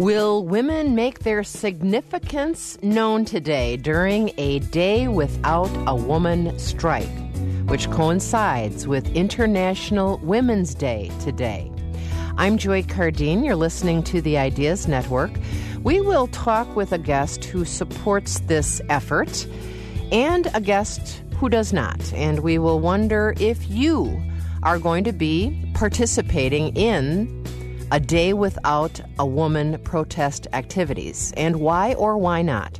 Will women make their significance known today during a day without a woman strike, which coincides with International Women's Day today? I'm Joy Cardine. You're listening to the Ideas Network. We will talk with a guest who supports this effort and a guest who does not. And we will wonder if you are going to be participating in a day without a woman protest activities, and why or why not.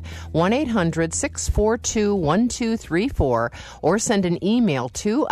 1-800-642-1234 or send an email to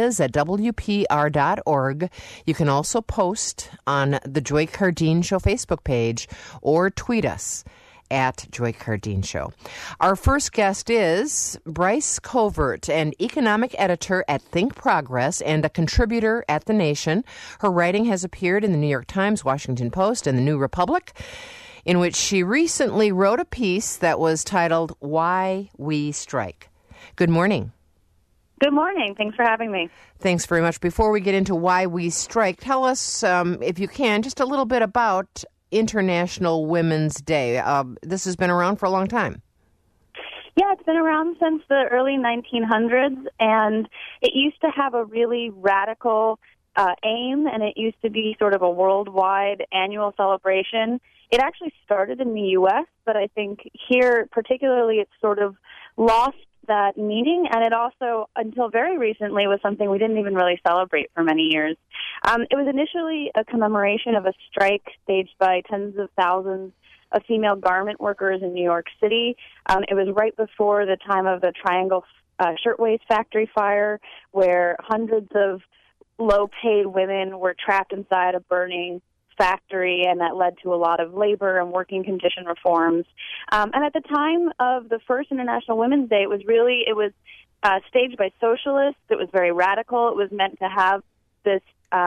ideas@wpr.org. You can also post on the Joy Cardine Show Facebook page or tweet us at Joy Cardine Show. Our first guest is Bryce Covert, an economic editor at Think Progress and a contributor at The Nation. Her writing has appeared in the New York Times, Washington Post, and the New Republic, in which she recently wrote a piece that was titled Why We Strike. Good morning. Good morning. Thanks for having me. Thanks very much. Before we get into why we strike, tell us, if you can, just a little bit about International Women's Day. This has been around for a long time. Yeah, it's been around since the early 1900s, and it used to have a really radical aim, and it used to be sort of a worldwide annual celebration. It actually started in the U.S., but I think here particularly it's sort of lost that meaning, and it also, until very recently, was something we didn't even really celebrate for many years. It was initially a commemoration of a strike staged by tens of thousands of female garment workers in New York City. It was right before the time of the Triangle Shirtwaist Factory fire, where hundreds of low-paid women were trapped inside a burning factory, and that led to a lot of labor and working condition reforms. And at the time of the first International Women's Day, it was staged by socialists. It was very radical. It was meant to have this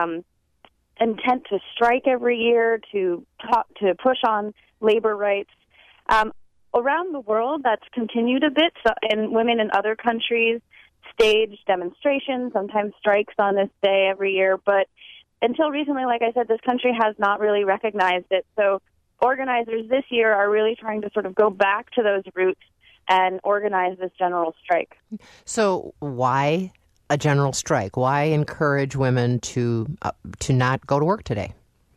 intent to strike every year, to push on labor rights. Around the world, that's continued a bit, and women in other countries stage demonstrations, sometimes strikes on this day every year, but until recently, like I said, this country has not really recognized it. So organizers this year are really trying to sort of go back to those roots and organize this general strike. So why a general strike? Why encourage women to not go to work today?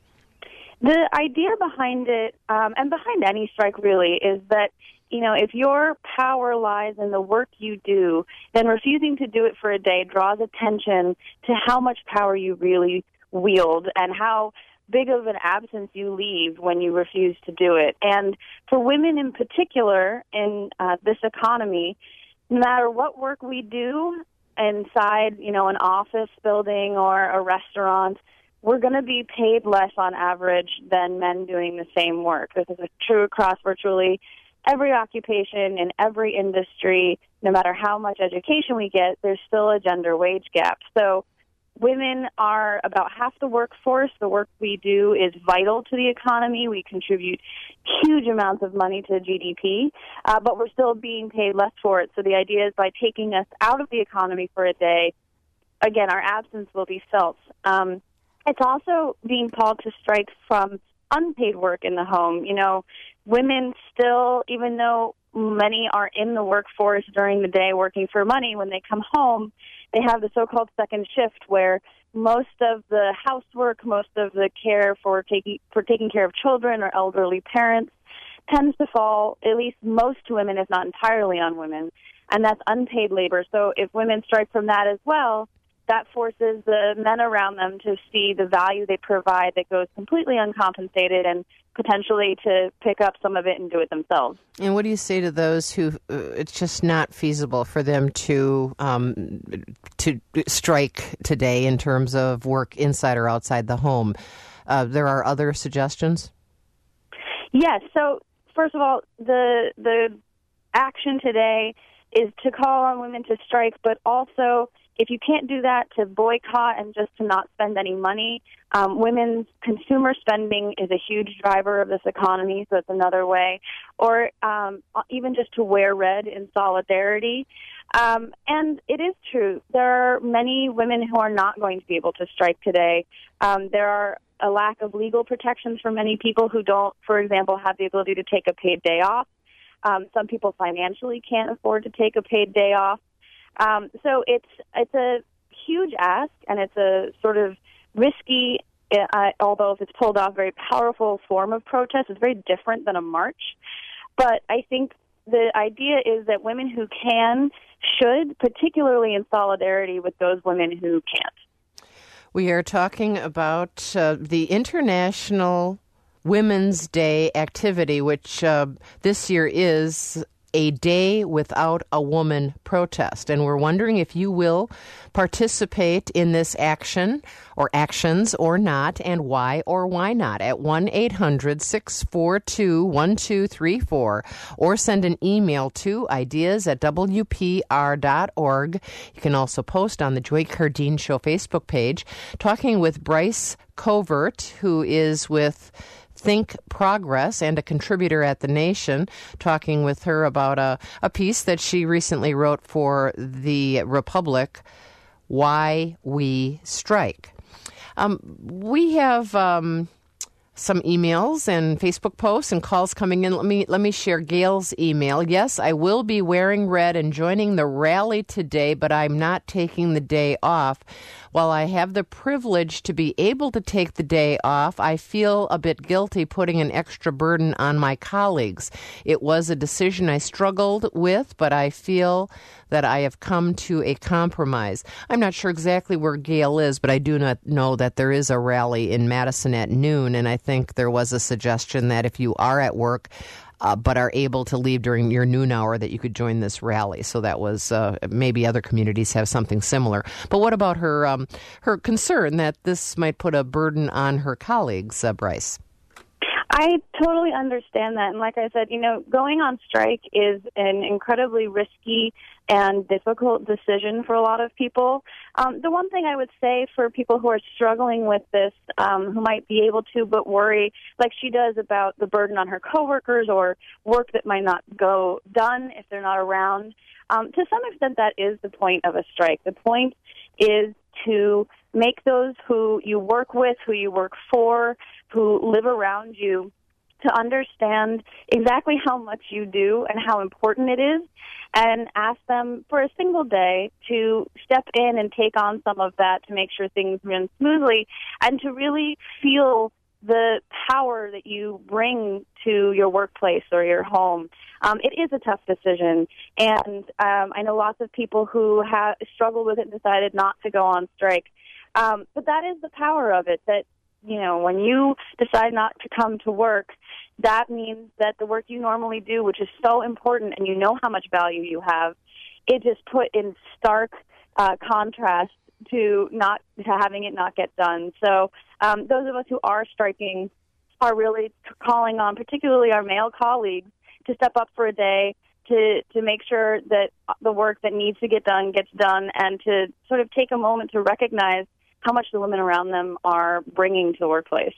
The idea behind it, and behind any strike really, is that, if your power lies in the work you do, then refusing to do it for a day draws attention to how much power you really wield and how big of an absence you leave when you refuse to do it. And for women in particular in this economy, no matter what work we do inside, an office building or a restaurant, we're going to be paid less on average than men doing the same work. This is true across virtually every occupation in every industry. No matter how much education we get, there's still a gender wage gap. So women are about half the workforce. The work we do is vital to the economy. We contribute huge amounts of money to GDP, but we're still being paid less for it. So the idea is by taking us out of the economy for a day, again, our absence will be felt. It's also being called to strike from unpaid work in the home. Women still, even though many are in the workforce during the day working for money, when they come home, they have the so-called second shift where most of the housework, most of the care for taking care of children or elderly parents tends to fall, at least most to women, if not entirely on women, and that's unpaid labor. So if women strike from that as well, that forces the men around them to see the value they provide that goes completely uncompensated and potentially to pick up some of it and do it themselves. And what do you say to those who it's just not feasible for them to strike today in terms of work inside or outside the home? There are other suggestions? Yes. So first of all, the action today is to call on women to strike, but also, if you can't do that, to boycott and just to not spend any money. Women's consumer spending is a huge driver of this economy, so it's another way. Or even just to wear red in solidarity. And it is true. There are many women who are not going to be able to strike today. There are a lack of legal protections for many people who don't, for example, have the ability to take a paid day off. Some people financially can't afford to take a paid day off. So it's a huge ask, and it's a sort of risky, although if it's pulled off, very powerful form of protest. It's very different than a march. But I think the idea is that women who can should, particularly in solidarity with those women who can't. We are talking about the International Women's Day activity, which this year is a day without a woman protest. And we're wondering if you will participate in this action or actions or not, and why or why not, at 1-800-642-1234, or send an email to ideas@wpr.org. You can also post on the Joy Cardine Show Facebook page, talking with Bryce Covert, who is with Think Progress and a contributor at The Nation, talking with her about a piece that she recently wrote for The Republic, Why We Strike. We have some emails and Facebook posts and calls coming in. Let me share Gail's email. Yes, I will be wearing red and joining the rally today, but I'm not taking the day off. While I have the privilege to be able to take the day off, I feel a bit guilty putting an extra burden on my colleagues. It was a decision I struggled with, but I feel that I have come to a compromise. I'm not sure exactly where Gail is, but I do not know that there is a rally in Madison at noon, and I think there was a suggestion that if you are at work but are able to leave during your noon hour, that you could join this rally. So that was maybe other communities have something similar. But what about her concern that this might put a burden on her colleagues, Bryce? I totally understand that. And like I said, going on strike is an incredibly risky and difficult decision for a lot of people. The one thing I would say for people who are struggling with this, who might be able to but worry, like she does, about the burden on her coworkers or work that might not go done if they're not around, to some extent that is the point of a strike. The point is to make those who you work with, who you work for, who live around you, to understand exactly how much you do and how important it is, and ask them for a single day to step in and take on some of that to make sure things run smoothly, and to really feel the power that you bring to your workplace or your home. It is a tough decision, and I know lots of people who have struggled with it and decided not to go on strike. But that is the power of it, that when you decide not to come to work, that means that the work you normally do, which is so important and you know how much value you have, it just put in stark contrast to having it not get done. So those of us who are striking are really calling on particularly our male colleagues to step up for a day, to make sure that the work that needs to get done gets done, and to sort of take a moment to recognize how much the women around them are bringing to the workplace.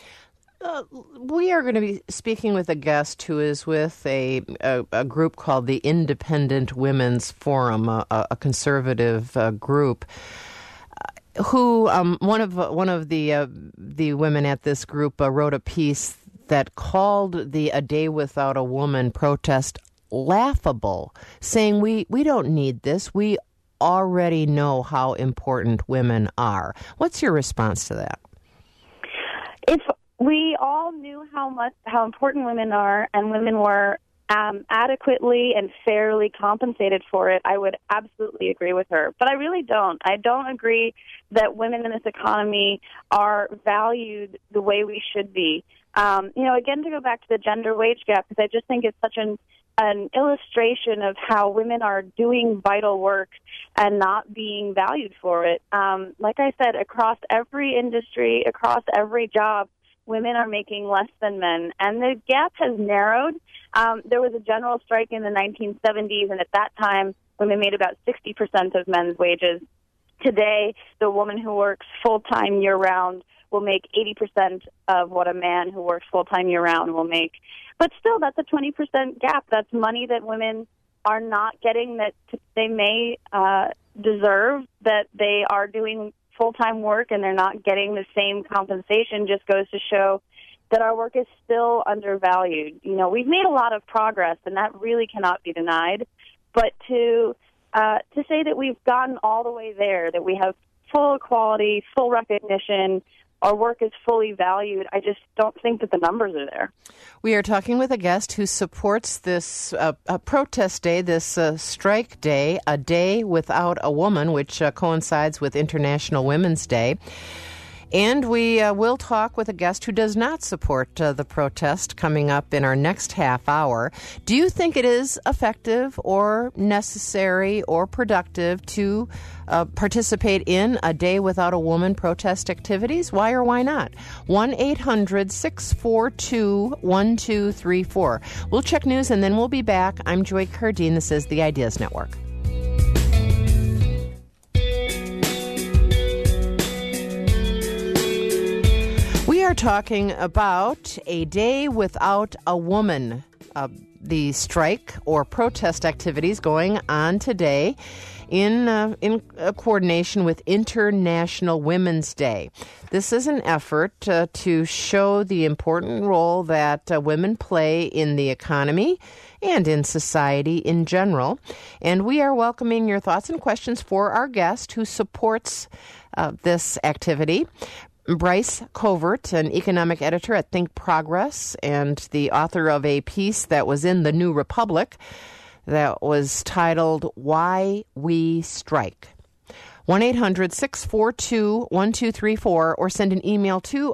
We are going to be speaking with a guest who is with a group called the Independent Women's Forum, a conservative group. Who one of the women at this group wrote a piece that called the A Day Without a Woman protest laughable, saying we don't need this. We already know how important women are. What's your response to that? If we all knew how important women are, and women were adequately and fairly compensated for it, I would absolutely agree with her. But I really don't. I don't agree that women in this economy are valued the way we should be. Again, to go back to the gender wage gap, because I just think it's such an illustration of how women are doing vital work and not being valued for it. Like I said, across every industry, across every job, women are making less than men, and the gap has narrowed. There was a general strike in the 1970s, and at that time, women made about 60% of men's wages. Today, the woman who works full-time year-round will make 80% of what a man who works full-time year-round will make. But still, that's a 20% gap. That's money that women are not getting that they may deserve, that they are doing full-time work and they're not getting the same compensation just goes to show that our work is still undervalued. You know, we've made a lot of progress, and that really cannot be denied. But to say that we've gotten all the way there, that we have full equality, full recognition, our work is fully valued, I just don't think that the numbers are there. We are talking with a guest who supports this protest day, this strike day, a day without a woman, which coincides with International Women's Day. And we will talk with a guest who does not support the protest coming up in our next half hour. Do you think it is effective or necessary or productive to participate in a Day Without a Woman protest activities? Why or why not? 1-800-642-1234. We'll check news and then we'll be back. I'm Joy Cardine. This is the Ideas Network. We are talking about a Day Without a Woman, the strike or protest activities going on today in coordination with International Women's Day. This is an effort to show the important role that women play in the economy and in society in general. And we are welcoming your thoughts and questions for our guest who supports this activity. Bryce Covert, an economic editor at Think Progress and the author of a piece that was in the New Republic that was titled Why We Strike. 1-800-642-1234 or send an email to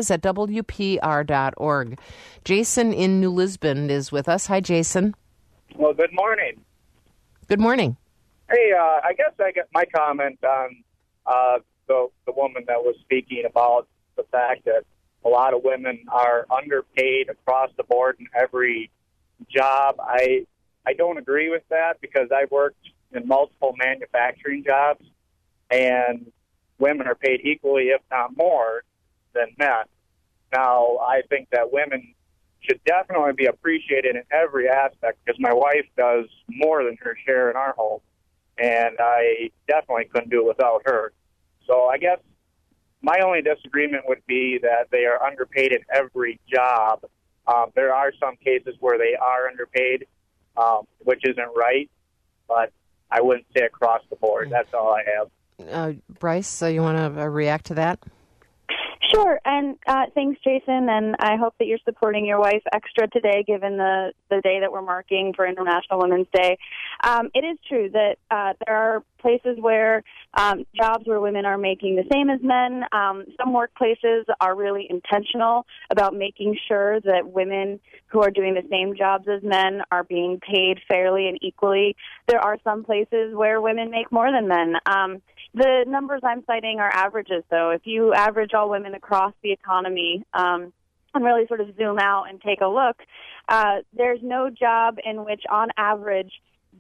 ideas@wpr.org. Jason in New Lisbon is with us. Hi, Jason. Well, good morning. Good morning. Hey, I guess I get my comment on the woman that was speaking about the fact that a lot of women are underpaid across the board in every job. I don't agree with that because I've worked in multiple manufacturing jobs, and women are paid equally, if not more, than men. Now, I think that women should definitely be appreciated in every aspect because my wife does more than her share in our home, and I definitely couldn't do it without her. So I guess my only disagreement would be that they are underpaid in every job. There are some cases where they are underpaid, which isn't right, but I wouldn't say across the board. That's all I have. Bryce, so you want to react to that? Sure, and thanks, Jason, and I hope that you're supporting your wife extra today, given the day that we're marking for International Women's Day. It is true that there are places where jobs where women are making the same as men. Some workplaces are really intentional about making sure that women who are doing the same jobs as men are being paid fairly and equally. There are some places where women make more than men. The numbers I'm citing are averages, though. If you average all women across the economy and really sort of zoom out and take a look, there's no job in which, on average,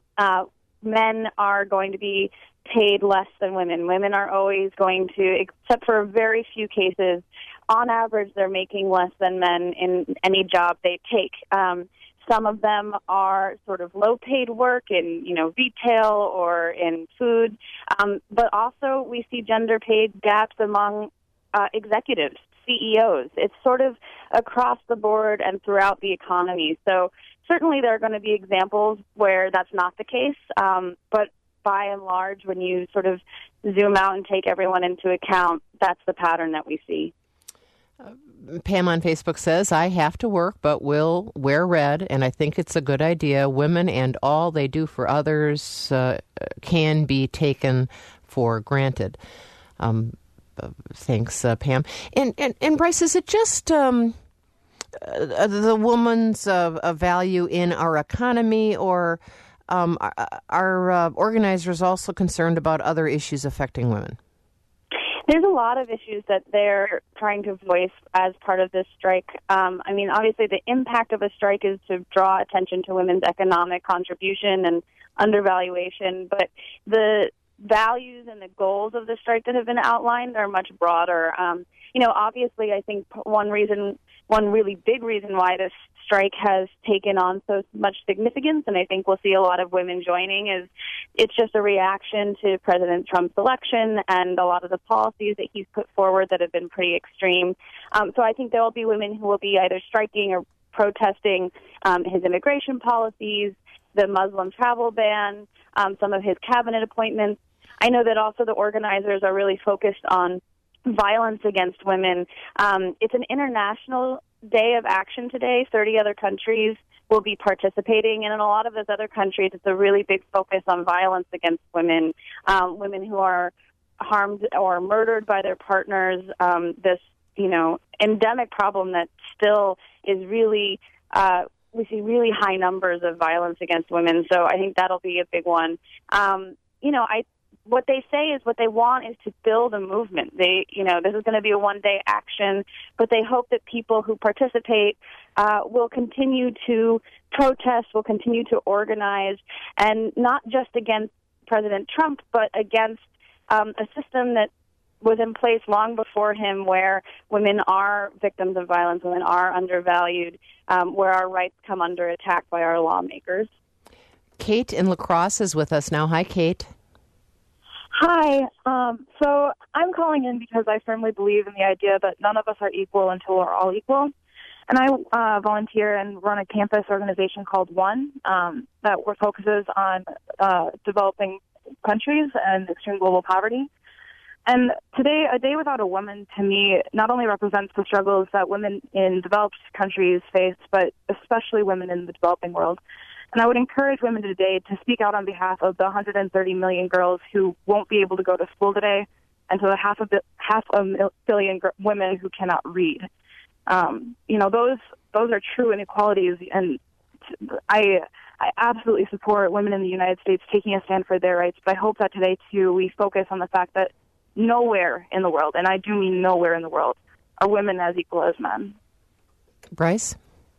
men are going to be paid less than women. Women are always going to, except for very few cases, on average, they're making less than men in any job they take. Some of them are sort of low-paid work in, retail or in food, but also we see gender pay gaps among executives, CEOs. It's sort of across the board and throughout the economy. So certainly there are going to be examples where that's not the case, but by and large, when you sort of zoom out and take everyone into account, that's the pattern that we see. Pam on Facebook says, I have to work, but will wear red, and I think it's a good idea. Women and all they do for others can be taken for granted. Thanks, Pam. And Bryce, is it just the woman's value in our economy, or are organizers also concerned about other issues affecting women? There's a lot of issues that they're trying to voice as part of this strike. Obviously the impact of a strike is to draw attention to women's economic contribution and undervaluation, but the values and the goals of the strike that have been outlined are much broader. Obviously I think one reason one really big reason why this strike has taken on so much significance, and I think we'll see a lot of women joining, is it's just a reaction to President Trump's election and a lot of the policies that he's put forward that have been pretty extreme. So I think there will be women who will be either striking or protesting his immigration policies, the Muslim travel ban, some of his cabinet appointments. I know that also the organizers are really focused on violence against women. It's an international day of action today. 30 other countries will be participating, and in a lot of those other countries, it's a really big focus on violence against women, women who are harmed or murdered by their partners. This, endemic problem that still is really, we see really high numbers of violence against women. So I think that'll be a big one. What they say is what they want is to build a movement. This is going to be a one-day action, but they hope that people who participate will continue to protest, will continue to organize, and not just against President Trump, but against a system that was in place long before him, where women are victims of violence, women are undervalued, where our rights come under attack by our lawmakers. Kate in La Crosse is with us now. Hi, Kate. Hi. So I'm calling in because I firmly believe in the idea that none of us are equal until we're all equal. And I volunteer and run a campus organization called One that focuses on developing countries and extreme global poverty. And today, a day without a woman, to me, not only represents the struggles that women in developed countries face, but especially women in the developing world. And I would encourage women today to speak out on behalf of the 130 million girls who won't be able to go to school today, and to the half a billion women who cannot read. Those are true inequalities, and I absolutely support women in the United States taking a stand for their rights. But I hope that today, too, we focus on the fact that nowhere in the world, and I do mean nowhere in the world, are women as equal as men. Bryce?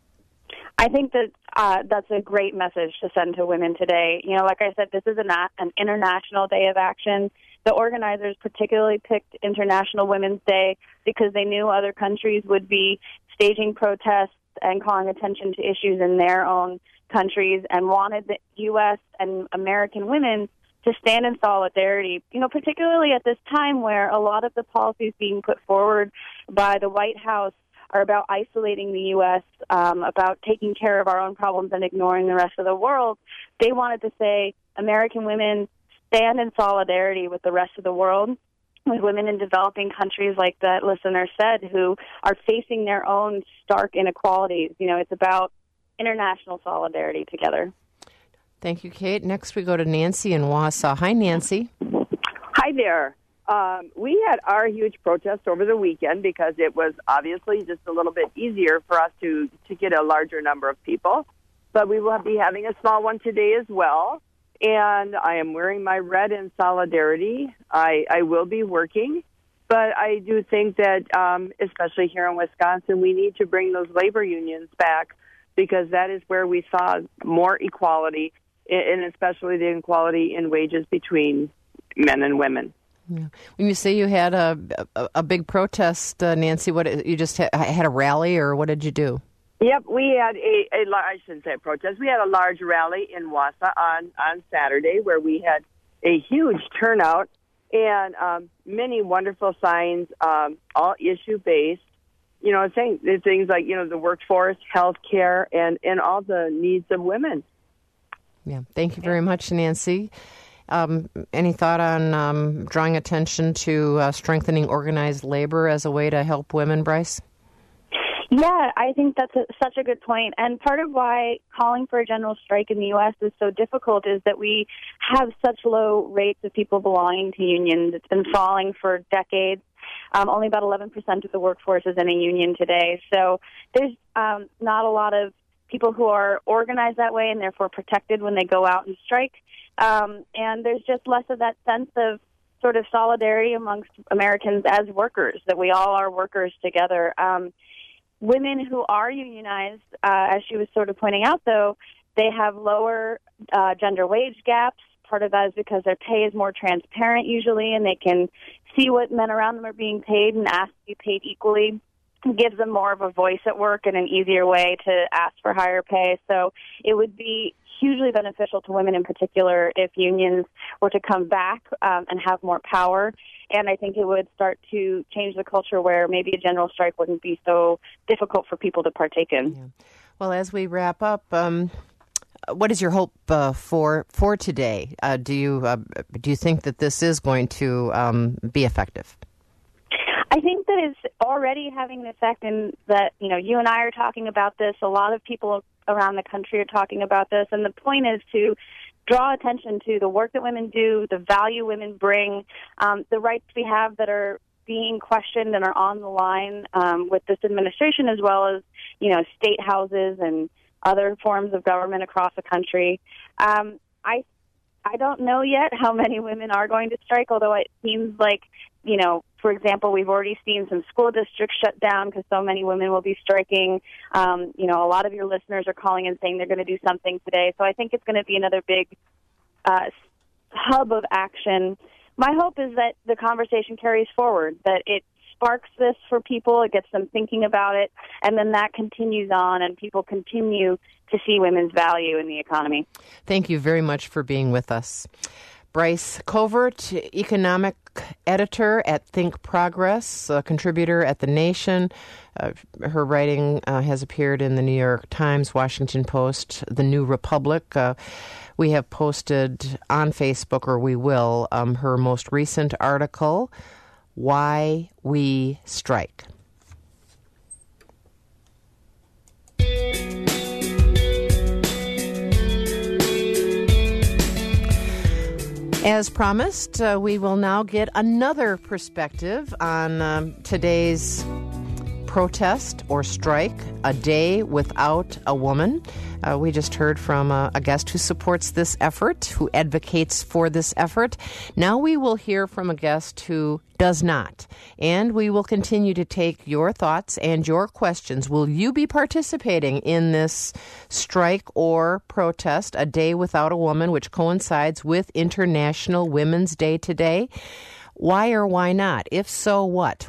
I think that that's a great message to send to women today. Like I said, this is an international day of action. The organizers particularly picked International Women's Day because they knew other countries would be staging protests and calling attention to issues in their own countries, and wanted the U.S. and American women to stand in solidarity, particularly at this time where a lot of the policies being put forward by the White House are about isolating the U.S., about taking care of our own problems and ignoring the rest of the world. They wanted to say, American women, stand in solidarity with the rest of the world, with women in developing countries, like that listener said, who are facing their own stark inequalities. It's about international solidarity together. Thank you, Kate. Next we go to Nancy in Wausau. Hi, Nancy. Hi there. We had our huge protest over the weekend because it was obviously just a little bit easier for us to get a larger number of people. But we will be having a small one today as well. And I am wearing my red in solidarity. I will be working. But I do think that, especially here in Wisconsin, we need to bring those labor unions back, because that is where we saw more equality, and especially the inequality in wages between men and women. Yeah. When you say you had a big protest, Nancy, what you just had a rally, or what did you do? Yep, we had I shouldn't say a protest. We had a large rally in Wausau on Saturday, where we had a huge turnout and many wonderful signs, all issue-based, saying things like, the workforce, health care, and all the needs of women. Yeah, thank you very much, Nancy. Any thought on drawing attention to strengthening organized labor as a way to help women, Bryce? Yeah, I think that's such a good point. And part of why calling for a general strike in the U.S. is so difficult is that we have such low rates of people belonging to unions. It's been falling for decades. Only about 11% of the workforce is in a union today. So there's not a lot of people who are organized that way and therefore protected when they go out and strike. And there's just less of that sense of sort of solidarity amongst Americans as workers, that we all are workers together. Women who are unionized, as she was sort of pointing out, though, they have lower gender wage gaps. Part of that is because their pay is more transparent usually, and they can see what men around them are being paid and ask to be paid equally. gives them more of a voice at work and an easier way to ask for higher pay. So it would be hugely beneficial to women in particular if unions were to come back and have more power. And I think it would start to change the culture where maybe a general strike wouldn't be so difficult for people to partake in. Yeah. Well, as we wrap up, what is your hope for today? Do you think that this is going to be effective? I think that it's already having an effect in that, you and I are talking about this. A lot of people around the country are talking about this. And the point is to draw attention to the work that women do, the value women bring, the rights we have that are being questioned and are on the line with this administration, as well as, state houses and other forms of government across the country. I don't know yet how many women are going to strike, although it seems like, for example, we've already seen some school districts shut down because so many women will be striking. A lot of your listeners are calling and saying they're going to do something today. So I think it's going to be another big hub of action. My hope is that the conversation carries forward, that it sparks this for people, it gets them thinking about it, and then that continues on and people continue to see women's value in the economy. Thank you very much for being with us. Bryce Covert, economic editor at Think Progress, a contributor at The Nation. Her writing has appeared in the New York Times, Washington Post, The New Republic. We have posted on Facebook, or we will, her most recent article, Why We Strike. As promised, we will now get another perspective on today's protest or strike, A Day Without a Woman. We just heard from a guest who supports this effort, who advocates for this effort. Now we will hear from a guest who does not. And we will continue to take your thoughts and your questions. Will you be participating in this strike or protest, A Day Without a Woman, which coincides with International Women's Day today? Why or why not? If so, what?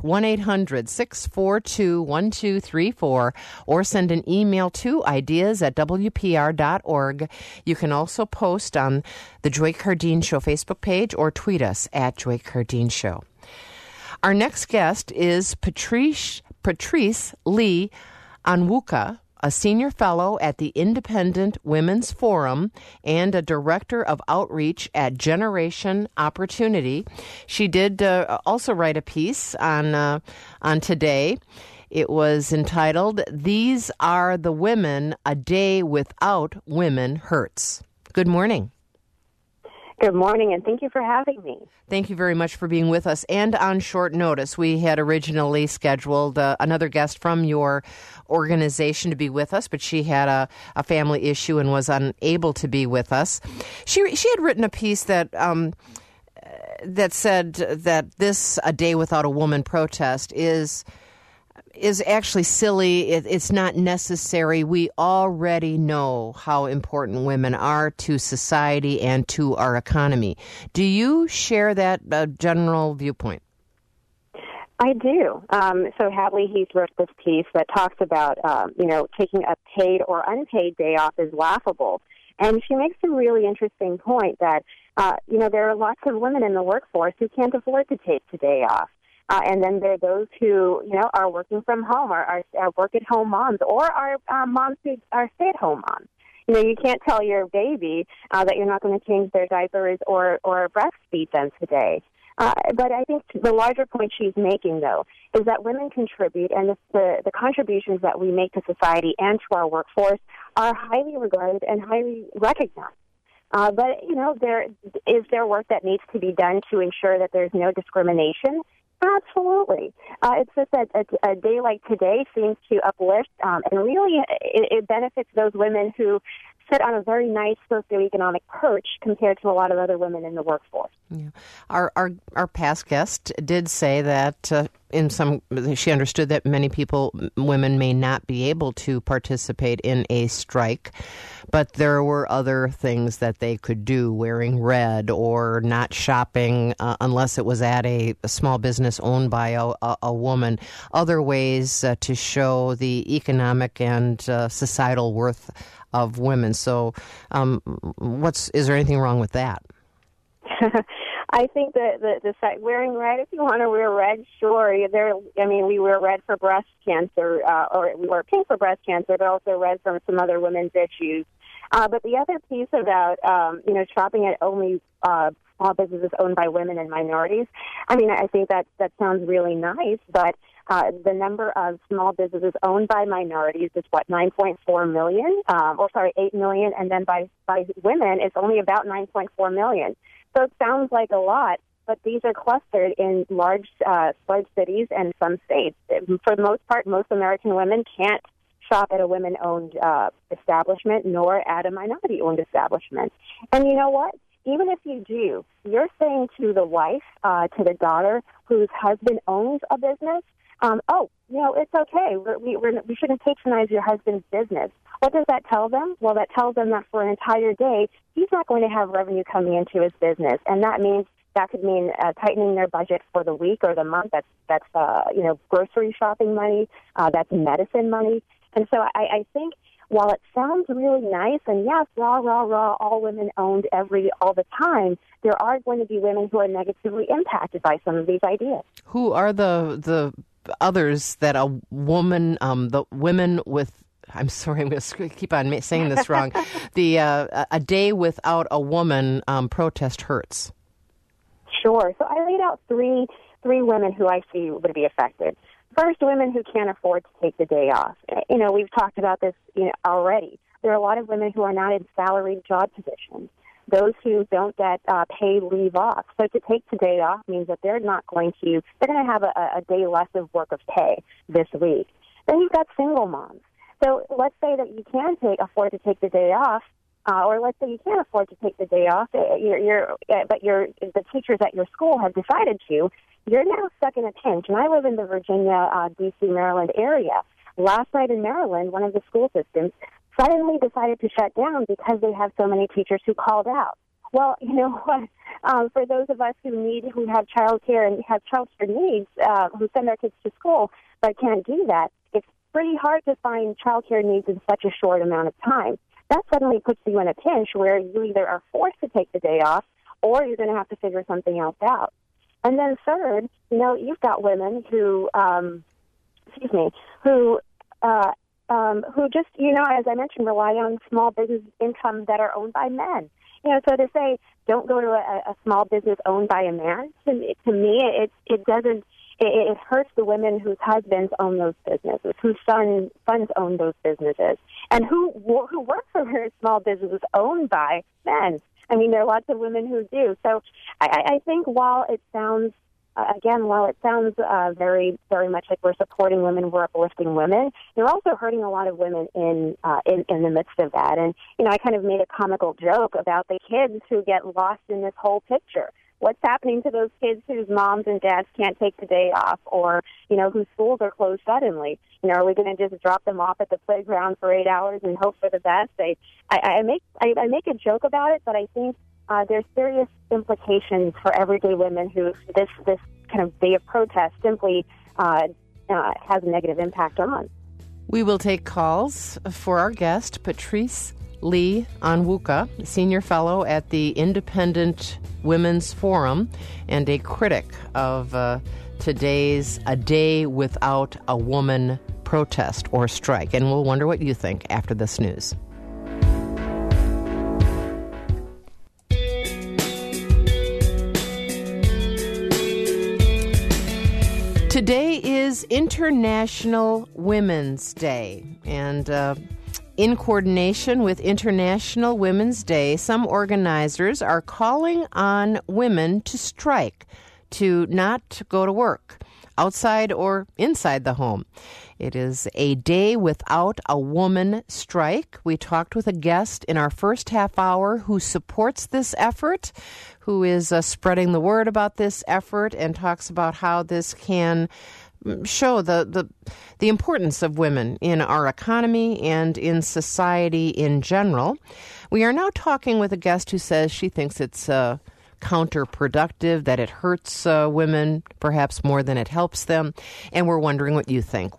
1-800-642-1234 or send an email to ideas@wpr.org. You can also post on the Joy Cardine Show Facebook page or tweet us at Joy Cardine Show. Our next guest is Patrice Lee Onwuka, a senior fellow at the Independent Women's Forum and a director of outreach at Generation Opportunity. She did also write a piece on Today. It was entitled, These Are the Women, A Day Without Women Hurts. Good morning. Good morning, and thank you for having me. Thank you very much for being with us. And on short notice, we had originally scheduled another guest from your organization to be with us, but she had a family issue and was unable to be with us. She had written a piece that said that this A Day Without a Woman protest is actually silly. It's not necessary. We already know how important women are to society and to our economy. Do you share that general viewpoint? I do. So Hadley Heath wrote this piece that talks about, taking a paid or unpaid day off is laughable. And she makes a really interesting point that, there are lots of women in the workforce who can't afford to take the day off. And then there are those who, are working from home, or are work-at-home moms, or are moms who are stay-at-home moms. You can't tell your baby that you're not going to change their diapers or breastfeed them today. But I think the larger point she's making, though, is that women contribute, and the contributions that we make to society and to our workforce are highly regarded and highly recognized. But, there is there work that needs to be done to ensure that there's no discrimination? Absolutely. It's just that a day like today seems to uplift, and really it benefits those women who sit on a very nice socioeconomic perch compared to a lot of other women in the workforce. Yeah. Our past guest did say that she understood that many women may not be able to participate in a strike, but there were other things that they could do, wearing red or not shopping unless it was at a small business owned by a woman, other ways to show the economic and societal worth of women. So is there anything wrong with that? I think the wearing red, if you want to wear red, sure. We wear red for breast cancer, or we wear pink for breast cancer, but also red for some other women's issues. But the other piece about, shopping at only small businesses owned by women and minorities, I think that sounds really nice, but the number of small businesses owned by minorities is 9.4 million, 8 million, and then by women, it's only about 9.4 million. So it sounds like a lot, but these are clustered in large cities and some states. For the most part, most American women can't shop at a women-owned establishment nor at a minority-owned establishment. And you know what? Even if you do, you're saying to the wife, to the daughter whose husband owns a business, it's okay. We shouldn't patronize your husband's business. What does that tell them? Well, that tells them that for an entire day, he's not going to have revenue coming into his business, and that could mean tightening their budget for the week or the month. That's grocery shopping money. That's medicine money. And so I think while it sounds really nice, and yes, rah, rah, rah, all women owned all the time, there are going to be women who are negatively impacted by some of these ideas. Who are the others that a woman, the women with, I'm sorry, I'm going to keep on saying this wrong, the a day without a woman protest hurts? Sure. So I laid out three women who I see would be affected. First, women who can't afford to take the day off. We've talked about this already. There are a lot of women who are not in salaried job positions, those who don't get paid leave off. So to take the day off means that they're going to have a day less of work of pay this week. Then you've got single moms. So let's say that you can afford to take the day off, or let's say you can't afford to take the day off, but the teachers at your school have decided to. You're now stuck in a pinch. And I live in the Virginia, D.C., Maryland area. Last night in Maryland, one of the school systems suddenly decided to shut down because they have so many teachers who called out. Well, you know what? For those of us who have childcare and have childcare needs, who send our kids to school but can't do that, it's pretty hard to find childcare needs in such a short amount of time. That suddenly puts you in a pinch where you either are forced to take the day off or you're going to have to figure something else out. And then third, you've got women who just, as I mentioned, rely on small business income that are owned by men. So to say, don't go to a small business owned by a man, to me, it hurts the women whose husbands own those businesses, whose sons own those businesses, and who work for small businesses owned by men. There are lots of women who do. So I think while it sounds very, very much like we're supporting women, we're uplifting women, they're also hurting a lot of women in the midst of that. And, I kind of made a comical joke about the kids who get lost in this whole picture. What's happening to those kids whose moms and dads can't take the day off, or, whose schools are closed suddenly? Are we going to just drop them off at the playground for 8 hours and hope for the best? I make a joke about it, but I think there's serious implications for everyday women who this kind of day of protest simply has a negative impact on. We will take calls for our guest, Patrice Lee Onwuka, Senior Fellow at the Independent Women's Forum and a critic of today's A Day Without a Woman protest or strike. And we'll wonder what you think after this news. Today is International Women's Day, and in coordination with International Women's Day, some organizers are calling on women to strike, to not go to work. outside or inside the home. It is a day without a woman strike. We talked with a guest in our first half hour who supports this effort, who is spreading the word about this effort and talks about how this can show the importance of women in our economy and in society in general. We are now talking with a guest who says she thinks it's counterproductive, that it hurts women perhaps more than it helps them, and we're wondering what you think.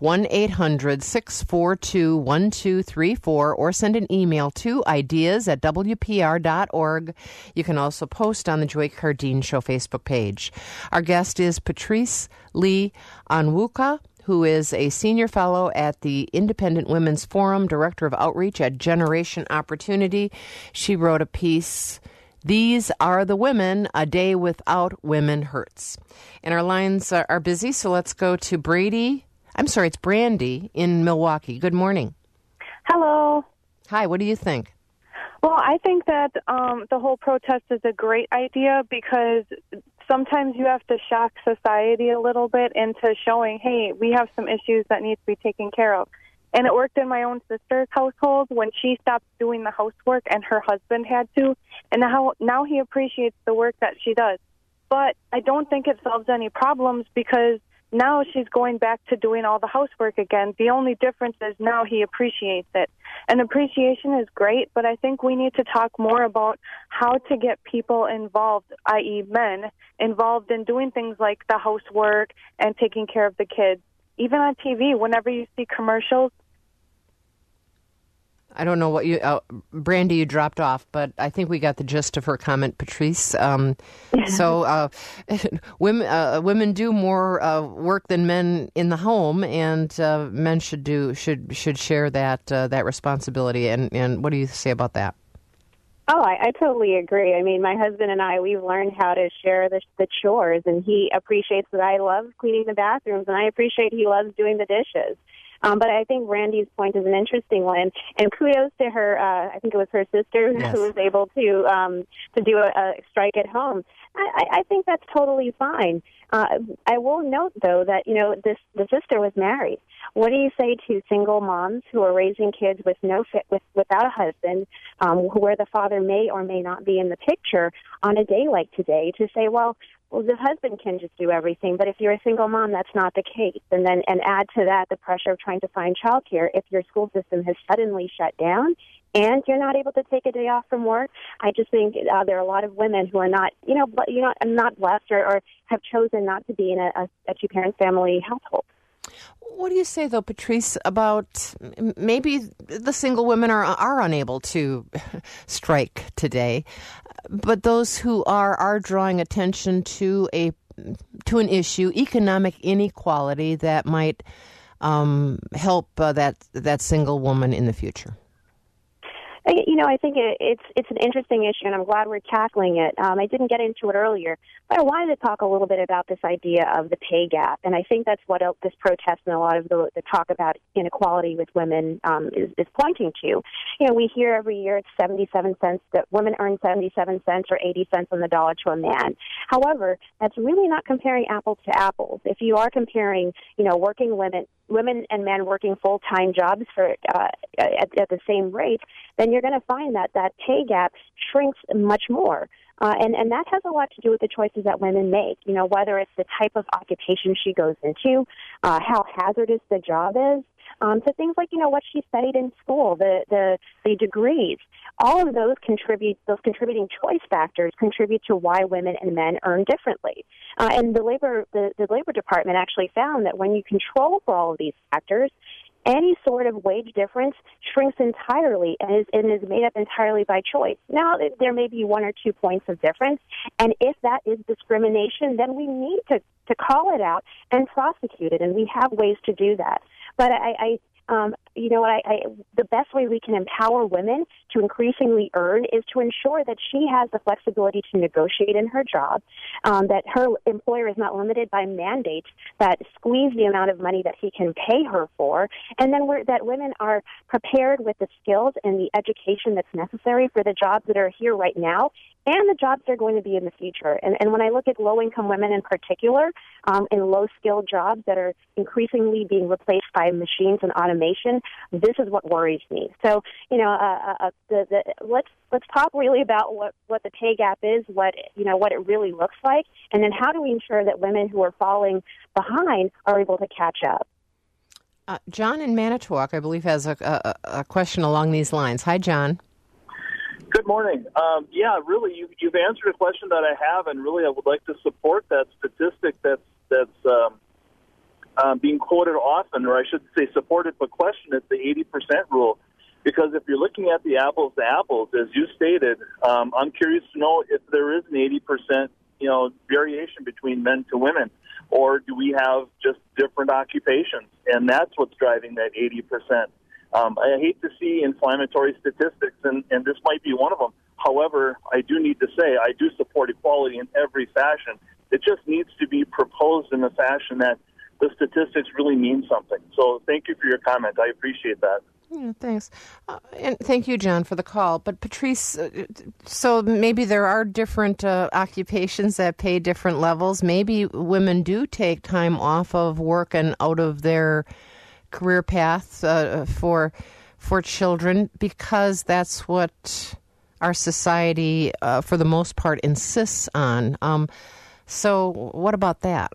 1-800-642-1234 or send an email to ideas@wpr.org. You can also post on the Joy Cardine Show Facebook page. Our guest is Patrice Lee Onwuka, who is a senior fellow at the Independent Women's Forum, director of outreach at Generation Opportunity. She wrote a piece, "These Are the Women, A Day Without Women Hurts." And our lines are busy, so let's go to Brandy in Milwaukee. Good morning. Hello. Hi, what do you think? Well, I think that the whole protest is a great idea because sometimes you have to shock society a little bit into showing, hey, we have some issues that need to be taken care of. And it worked in my own sister's household when she stopped doing the housework and her husband had to. And now he appreciates the work that she does. But I don't think it solves any problems because now she's going back to doing all the housework again. The only difference is now he appreciates it. And appreciation is great, but I think we need to talk more about how to get people involved, i.e. men, involved in doing things like the housework and taking care of the kids. Even on TV, whenever you see commercials. I don't know what Brandy, you dropped off, but I think we got the gist of her comment, Patrice. So women do more work than men in the home, and men should share that responsibility. And what do you say about that? Oh, I totally agree. I mean, my husband and I, we've learned how to share the chores, and he appreciates that I love cleaning the bathrooms, and I appreciate he loves doing the dishes. But I think Randy's point is an interesting one, and kudos to her. I think it was her sister who was able to do a strike at home. I think that's totally fine. I will note, though, that the sister was married. What do you say to single moms who are raising kids without a husband, where the father may or may not be in the picture on a day like today? To say, well, the husband can just do everything, but if you're a single mom, that's not the case. And add to that the pressure of trying to find childcare. If your school system has suddenly shut down and you're not able to take a day off from work, I just think there are a lot of women who are not blessed or have chosen not to be in a two-parent family household. What do you say, though, Patrice, about maybe the single women are unable to strike today, but those who are drawing attention to an issue, economic inequality, that might help that single woman in the future? I think it's an interesting issue, and I'm glad we're tackling it. I didn't get into it earlier, but I wanted to talk a little bit about this idea of the pay gap, and I think that's what this protest and a lot of the talk about inequality with women is pointing to. We hear every year it's 77 cents, that women earn 77 cents or 80 cents on the dollar to a man. However, that's really not comparing apples to apples. If you are comparing, working women and men working full-time jobs at the same rate, then you're going to find that pay gap shrinks much more. And that has a lot to do with the choices that women make, whether it's the type of occupation she goes into, how hazardous the job is, to things like, what she studied in school, the degrees. All of those contributing choice factors contribute to why women and men earn differently. And the Labor Department actually found that when you control for all of these factors, any sort of wage difference shrinks entirely and is made up entirely by choice. Now, there may be 1 or 2 points of difference, and if that is discrimination, then we need to call it out and prosecute it, and we have ways to do that. But you know what, the best way we can empower women to increasingly earn is to ensure that she has the flexibility to negotiate in her job, that her employer is not limited by mandates that squeeze the amount of money that he can pay her for, and then that women are prepared with the skills and the education that's necessary for the jobs that are here right now and the jobs they're going to be in the future. And when I look at low-income women in particular, in low-skilled jobs that are increasingly being replaced by machines and automation, this is what worries me. So, you know, let's talk really about what the pay gap is, what it really looks like, and then how do we ensure that women who are falling behind are able to catch up. John in Manitowoc, I believe, has a question along these lines. Hi, John. Good morning. Yeah, really, you've answered a question that I have, and really I would like to support that statistic that's being quoted often, or I should say supported but questioned. It's the 80% rule. Because if you're looking at the apples to apples, as you stated, I'm curious to know if there is an 80% variation between men to women, or do we have just different occupations? And that's what's driving that 80%. I hate to see inflammatory statistics, and this might be one of them. However, I do need to say I do support equality in every fashion. It just needs to be proposed in a fashion that the statistics really mean something. So thank you for your comment. I appreciate that. Yeah, thanks. And thank you, John, for the call. But Patrice, so maybe there are different occupations that pay different levels. Maybe women do take time off of work and out of their career path for children because that's what our society, for the most part, insists on. So what about that?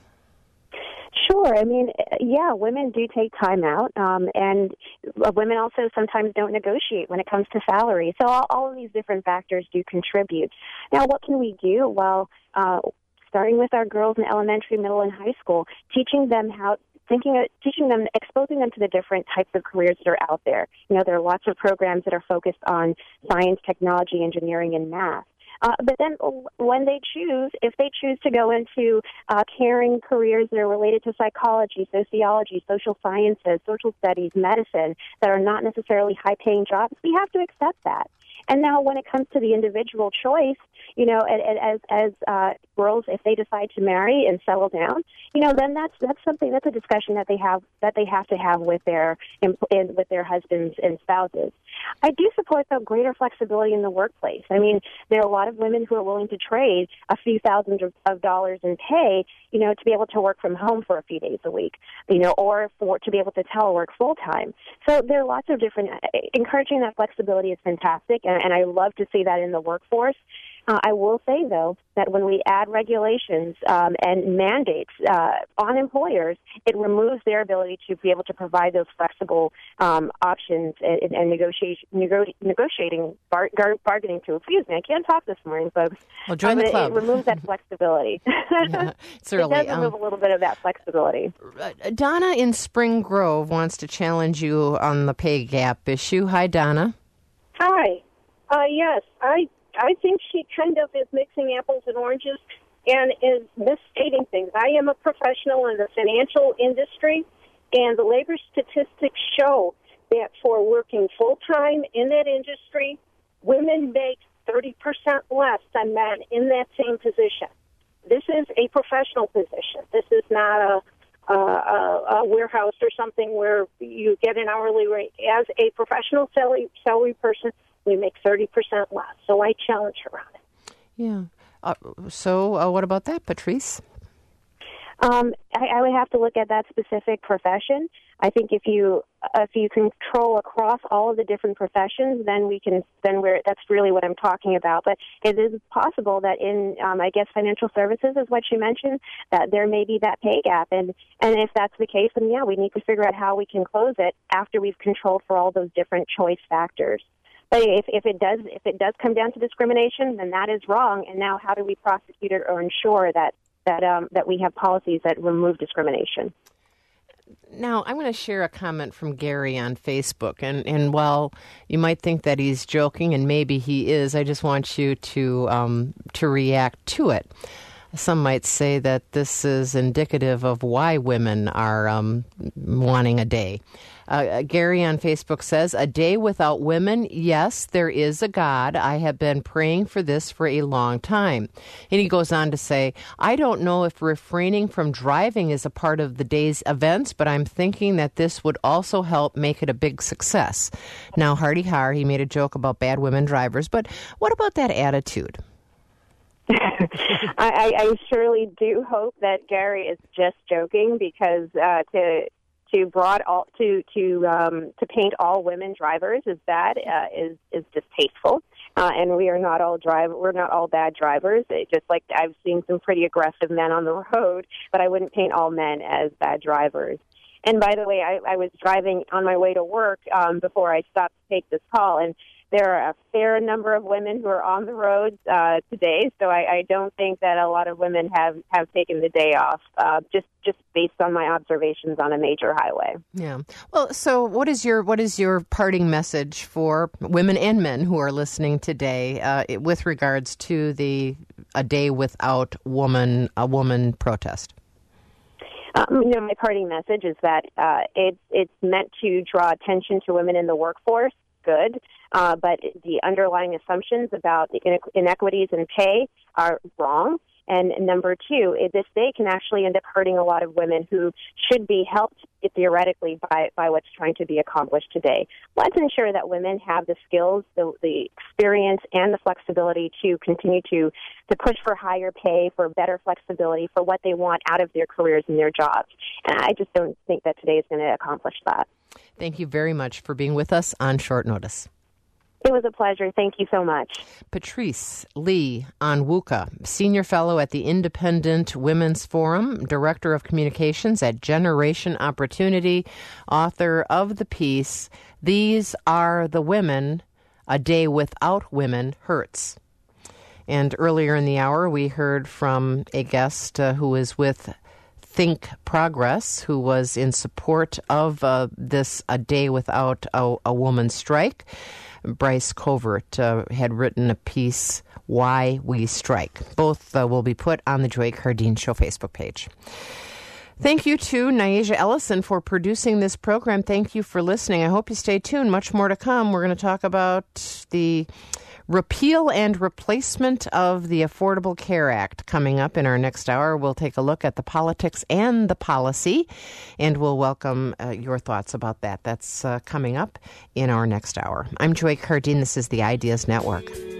Sure. I mean, yeah, women do take time out, and women also sometimes don't negotiate when it comes to salary. So all of these different factors do contribute. Now, what can we do? Well, starting with our girls in elementary, middle, and high school, teaching them, exposing them to the different types of careers that are out there. You know, there are lots of programs that are focused on science, technology, engineering, and math. But then when they choose, if they choose to go into caring careers that are related to psychology, sociology, social sciences, social studies, medicine, that are not necessarily high-paying jobs, we have to accept that. And now when it comes to the individual choice, you know, as girls, if they decide to marry and settle down, you know, then that's a discussion that they have to have with their husbands and spouses. I do support the greater flexibility in the workplace. I mean, there are a lot of women who are willing to trade a few thousands of dollars in pay, you know, to be able to work from home for a few days a week, you know, or to be able to telework full time. So there are lots of different encouraging that flexibility is fantastic, and I love to see that in the workforce. I will say, though, that when we add regulations and mandates on employers, it removes their ability to be able to provide those flexible options and negotiating, bargaining to. Excuse me, I can't talk this morning, folks. Well, join the club. It removes that flexibility. Yeah, it's early. It does remove a little bit of that flexibility. Donna in Spring Grove wants to challenge you on the pay gap issue. Hi, Donna. Hi. Yes, I think she kind of is mixing apples and oranges and is misstating things. I am a professional in the financial industry, and the labor statistics show that for working full-time in that industry, women make 30% less than men in that same position. This is a professional position. This is not a warehouse or something where you get an hourly rate. As a professional salary person, we make 30% less. So I challenge her on it. Yeah. So what about that, Patrice? I would have to look at that specific profession. I think if you control across all of the different professions, then that's really what I'm talking about. But it is possible that in, I guess, financial services is what you mentioned, that there may be that pay gap. And if that's the case, then yeah, we need to figure out how we can close it after we've controlled for all those different choice factors. But if it does come down to discrimination, then that is wrong. And now, how do we prosecute it or ensure that we have policies that remove discrimination? Now, I'm going to share a comment from Gary on Facebook, and while you might think that he's joking, and maybe he is, I just want you to react to it. Some might say that this is indicative of why women are wanting a day. Gary on Facebook says, a day without women, yes, there is a God. I have been praying for this for a long time. And he goes on to say, I don't know if refraining from driving is a part of the day's events, but I'm thinking that this would also help make it a big success. Now, hardy har, he made a joke about bad women drivers, but what about that attitude? I surely do hope that Gary is just joking, because to paint all women drivers as bad is distasteful, and we're not all bad drivers. Just like I've seen some pretty aggressive men on the road, but I wouldn't paint all men as bad drivers. And by the way, I was driving on my way to work before I stopped to take this call, and there are a fair number of women who are on the roads today, so I don't think that a lot of women have taken the day off, just based on my observations on a major highway. Yeah. Well, so what is your parting message for women and men who are listening today with regards to a day without a woman protest? My parting message is that it's meant to draw attention to women in the workforce. Good. But the underlying assumptions about the inequities in pay are wrong. And number two, this day can actually end up hurting a lot of women who should be helped theoretically by what's trying to be accomplished today. Let's ensure that women have the skills, the experience, and the flexibility to continue to push for higher pay, for better flexibility, for what they want out of their careers and their jobs. And I just don't think that today is going to accomplish that. Thank you very much for being with us on short notice. It was a pleasure. Thank you so much. Patrice Lee Onwuka, Senior Fellow at the Independent Women's Forum, Director of Communications at Generation Opportunity, author of the piece, These Are the Women, A Day Without Women Hurts. And earlier in the hour, we heard from a guest who is with Think Progress, who was in support of this A Day Without a Woman strike. Bryce Covert had written a piece, Why We Strike. Both will be put on the Joy Cardine Show Facebook page. Thank you to Nyasha Ellison for producing this program. Thank you for listening. I hope you stay tuned. Much more to come. We're going to talk about the repeal and replacement of the Affordable Care Act coming up in our next hour. We'll take a look at the politics and the policy, and we'll welcome your thoughts about that. That's coming up in our next hour. I'm Joy Cardine. This is the Ideas Network.